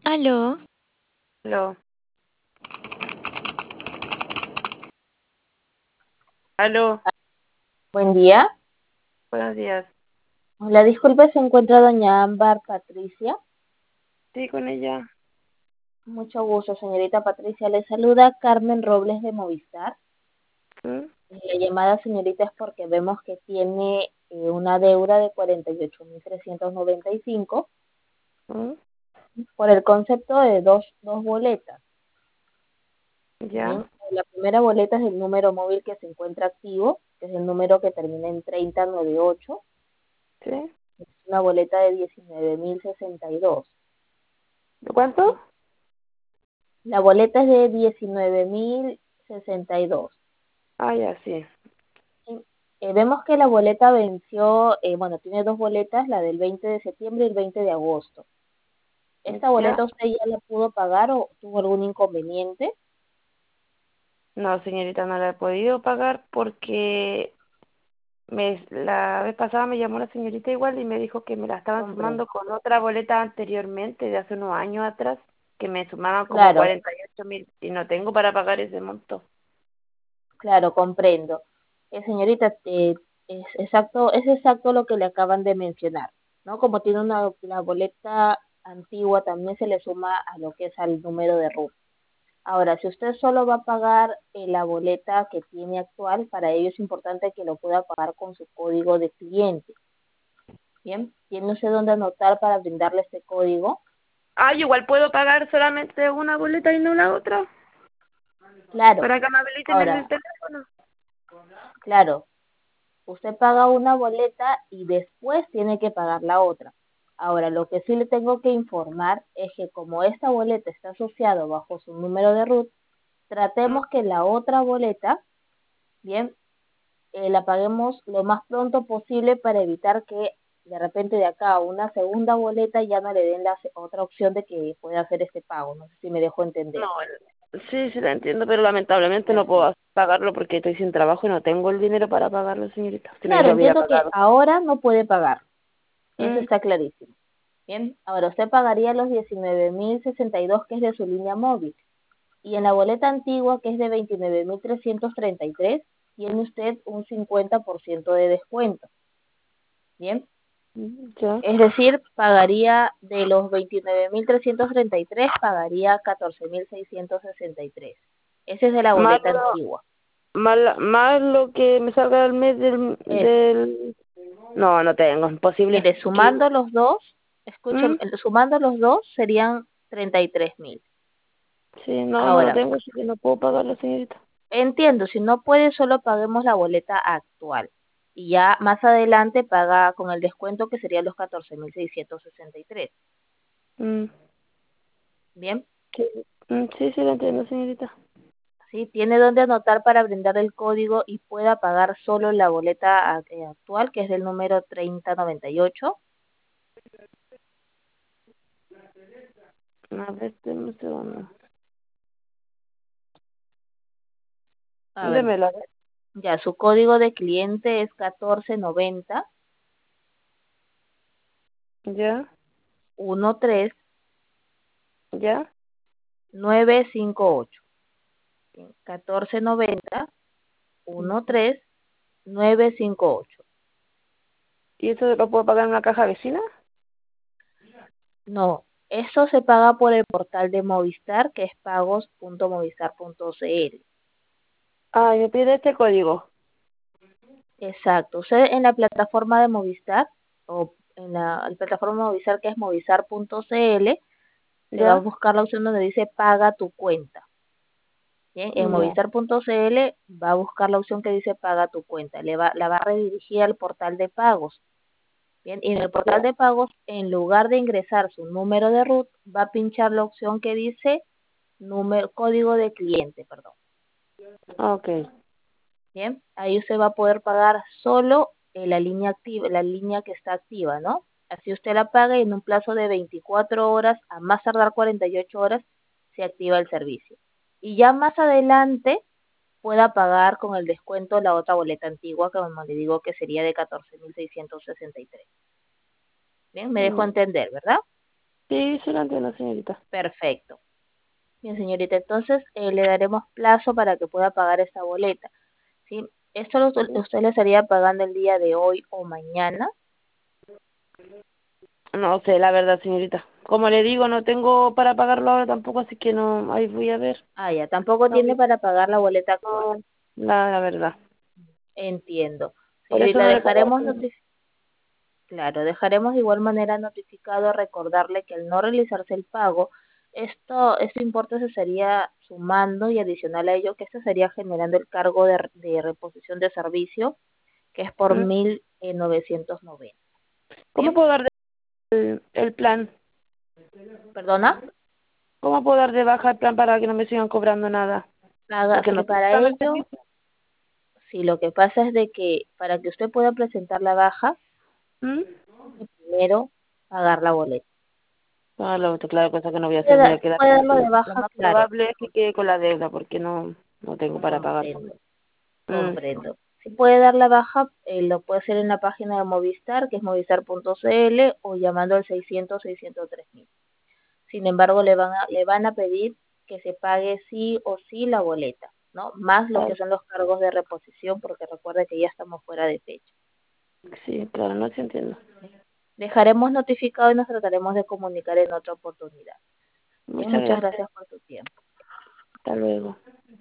Aló, Aló, aló, Buen día. buenos días. Hola, disculpe, se encuentra doña Ámbar Patricia. Sí, con ella. Mucho gusto, señorita Patricia. Le saluda Carmen Robles de Movistar. ¿Mm? La llamada, señorita, es porque vemos que tiene una deuda de 48.395 ¿Mm? por el concepto de dos boletas. ¿Ya? Bien, la primera boleta es el número móvil que se encuentra activo, que es el número que termina en 3098. ¿Sí? Es una boleta de 19.062. ¿De cuánto? La boleta es de 19.062. Ah, ya, sí. Sí. Vemos que la boleta venció, bueno, tiene dos boletas, la del 20 de septiembre y el 20 de agosto. ¿Esta ¿Ya? boleta usted ya la pudo pagar o tuvo algún inconveniente? No, señorita, no la he podido pagar porque la vez pasada me llamó la señorita igual y me dijo que me la estaban sumando Comprendo. con otra boleta anteriormente, de hace unos años atrás, que me sumaban como Claro, 48.000 y no tengo para pagar ese monto. claro, comprendo. Señorita, es exacto lo que le acaban de mencionar, ¿no? Como tiene la boleta antigua, también se le suma a lo que es al número de ruta. Ahora, si usted solo va a pagar la boleta que tiene actual, para ello es importante que lo pueda pagar con su código de cliente. Bien, tiene usted dónde anotar para brindarle este código. Ah, ¿yo igual puedo pagar solamente una boleta y no la otra? Claro, Para que me habiliten en el ahora, teléfono. claro, usted paga una boleta y después tiene que pagar la otra. Ahora, lo que sí le tengo que informar es que como esta boleta está asociada bajo su número de RUT, tratemos que la otra boleta, bien, la paguemos lo más pronto posible para evitar que de repente de acá a una segunda boleta ya no le den la otra opción de que pueda hacer este pago. No sé si me dejo entender. No, sí, sí la entiendo, pero lamentablemente no puedo Perfecto. pagarlo porque estoy sin trabajo y no tengo el dinero para pagarlo, señorita. Si no, yo Claro, lo hubiera entiendo que pagado. ahora no puede pagar. Eso Mm, está clarísimo. Bien, ahora usted pagaría los 19.062 que es de su línea móvil. Y en la boleta antigua que es de 29.333 tiene usted un 50% de descuento. Bien, ya. es decir, pagaría de los 29.333 pagaría 14.663. Ese es de la Más boleta antigua. más lo que me salga al mes Es, No, no tengo, imposible. mire, sumando los dos, Mm, sumando los dos serían 33.000. sí, no, no lo Ahora, tengo, así que no puedo pagarlo, señorita. entiendo, si no puede, solo paguemos la boleta actual. Y ya más adelante paga con el descuento que serían los 14.663. Mm, Bien, sí, sí, sí lo entiendo, señorita. ¿sí? Tiene donde anotar para brindar el código y pueda pagar solo la boleta actual, que es del número 3098. A ver, deme un segundo. A ver, Démela, ya su código de cliente es 1490 ya, 13 ya. 958. 1490 13 958. ¿Y eso lo puedo pagar en una caja vecina? No, eso se paga por el portal de Movistar, que es pagos.movistar.cl. Ah, y me pide este código. Exacto. Usted en la plataforma de Movistar o en la plataforma de Movistar que es movistar.cl se va a ¿Ya? buscar la opción donde dice paga tu cuenta. Bien, en Ya. movistar.cl va a buscar la opción que dice paga tu cuenta. La va a redirigir al portal de pagos. Bien, y en el portal Ya. de pagos, en lugar de ingresar su número de RUT, va a pinchar la opción que dice código de cliente, perdón. Ok. Bien, ahí usted va a poder pagar solo la línea activa, la línea que está activa, ¿no? Así usted la paga y en un plazo de 24 horas, a más tardar 48 horas, se activa el servicio. Y ya más adelante pueda pagar con el descuento la otra boleta antigua, que como le digo que sería de 14.663. Bien, me dejo Mm, entender, ¿verdad? Sí, sí lo entiendo, señorita. Perfecto. Bien, señorita, entonces le daremos plazo para que pueda pagar esta boleta, ¿sí? Esto usted le estaría pagando el día de hoy o mañana. No sé, la verdad, señorita. Como le digo, no tengo para pagarlo ahora tampoco, así que no, ahí voy a ver. Ah, ya, tampoco No, tiene para pagar la boleta actual. no, la verdad. Entiendo. Por eso Señorita, no le pago. claro, dejaremos de igual manera notificado recordarle que al no realizarse el pago, este importe se estaría sumando y adicional a ello que esto estaría generando el cargo de reposición de servicio, que es por ¿Mm? 1.990. ¿Cómo Bien, puedo dar el plan? perdona, ¿Cómo puedo dar de baja el plan para que no me sigan cobrando nada? Porque no estoy para usando el ello, servicio. sí, lo que pasa es de que para que usted pueda presentar la baja, ¿Mm? tiene que primero pagar la boleta. Ah, lo otro, claro, cosa que no voy a hacer, voy a quedar Puede con darlo de lo baja, más claro, probable es que quede con la deuda porque no tengo para pagar. comprendo. Mm, Comprendo. Si puede dar la baja, lo puede hacer en la página de Movistar, que es movistar.cl, o llamando al 600-603.000. Sin embargo, le van a pedir que se pague sí o sí la boleta, ¿no? Más lo que claro, son los cargos de reposición, porque recuerde que ya estamos fuera de fecha. sí, claro, no se entiendo. Dejaremos notificado y nos trataremos de comunicar en otra oportunidad. Bien, Muchas muchas gracias. gracias por tu tiempo. Hasta luego.